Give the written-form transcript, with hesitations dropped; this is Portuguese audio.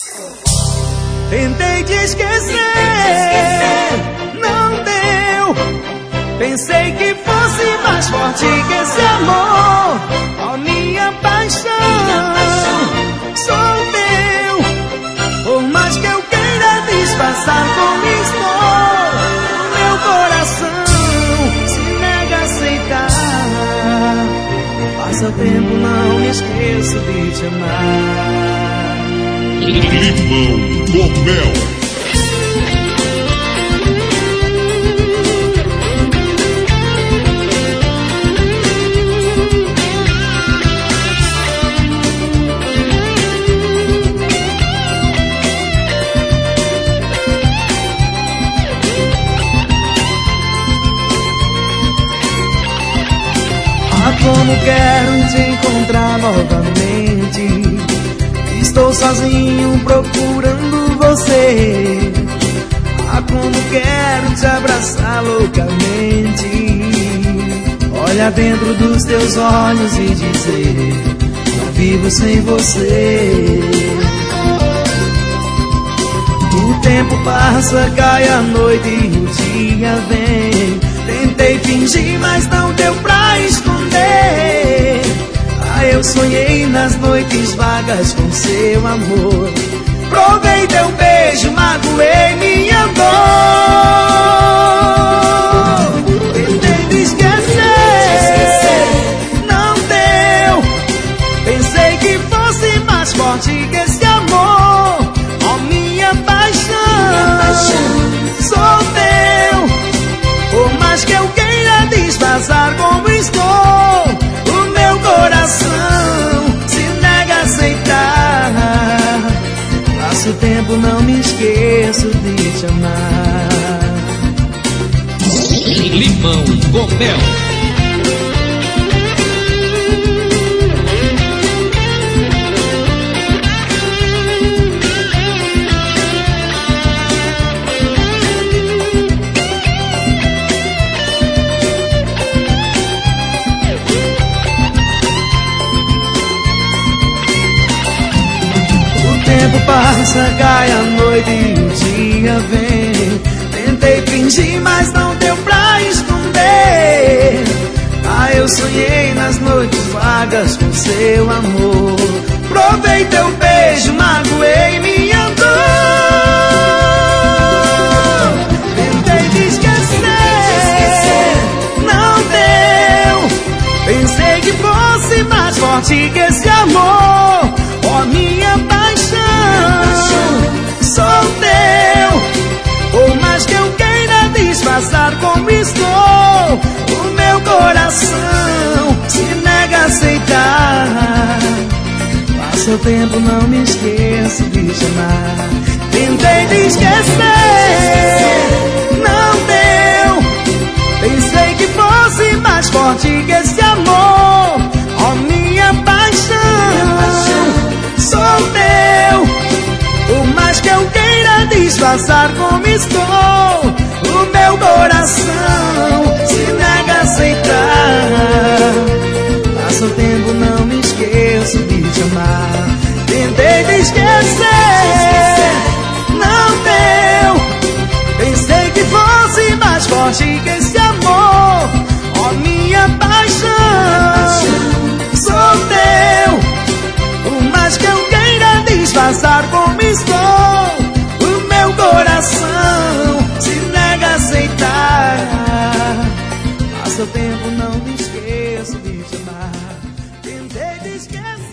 Tentei te esquecer, não deu. Pensei que fosse mais forte que esse amor. Ó, minha paixão, sou teu. Por mais que eu queira disfarçar como estou, meu coração se nega a aceitar. Passa o tempo, não me esqueço de te amar. Limão com mel. Ah, como quero te encontrar novamente. Estou sozinho procurando você. Ah, como quero te abraçar loucamente. Olhar dentro dos teus olhos e dizer: não vivo sem você. O tempo passa, cai a noite e o dia vem. Tentei fingir, mas não deu pra esconder. Ah, eu sonhei nas noites vagas com seu amor. Provei teu beijo, magoei minha dor. Tentei te esquecer, não deu. Pensei que fosse mais forte que esse amor. Ó, minha paixão, sou teu. Por mais que eu queira disfarçar como estou, o meu coração se nega a aceitar. Passo o tempo, não me esqueço de te amar. Limão com mel. O tempo passa, cai a noite e o dia vem. Tentei fingir, mas não deu pra esconder. Ah, eu sonhei nas noites vagas com seu amor. Provei teu beijo, magoei minha dor. Tentei te esquecer, não deu. Pensei que fosse mais forte que esse amor. Ó, minha paixão, sou teu. Por mais que eu queira disfarçar como estou, o meu coração se nega a aceitar. Passa o tempo, não me esqueço de te amar. Tentei te esquecer, não deu. Pensei que fosse mais forte que esse amor. Ó, minha paixão, sou teu. Por mais que eu queira disfarçar como estou, o meu coração se nega a aceitar. Passa o tempo, não me esqueço de te amar. Tentei te esquecer, não deu. Pensei que fosse mais forte que esse amor. Ó, minha paixão, sou teu. Por mais que eu queira disfarçar como estou, o meu coração se nega a aceitar. Passa o tempo, não me esqueço de te amar. Tentei te esquecer.